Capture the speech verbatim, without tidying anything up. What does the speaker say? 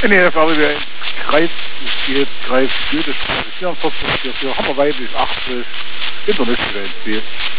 bin hier einfach wieder ins Kreis gespielt, Kreis Goethestraße vierundvierzig, für Hammerweide ist achtzig, Internet wieder ins Spiel.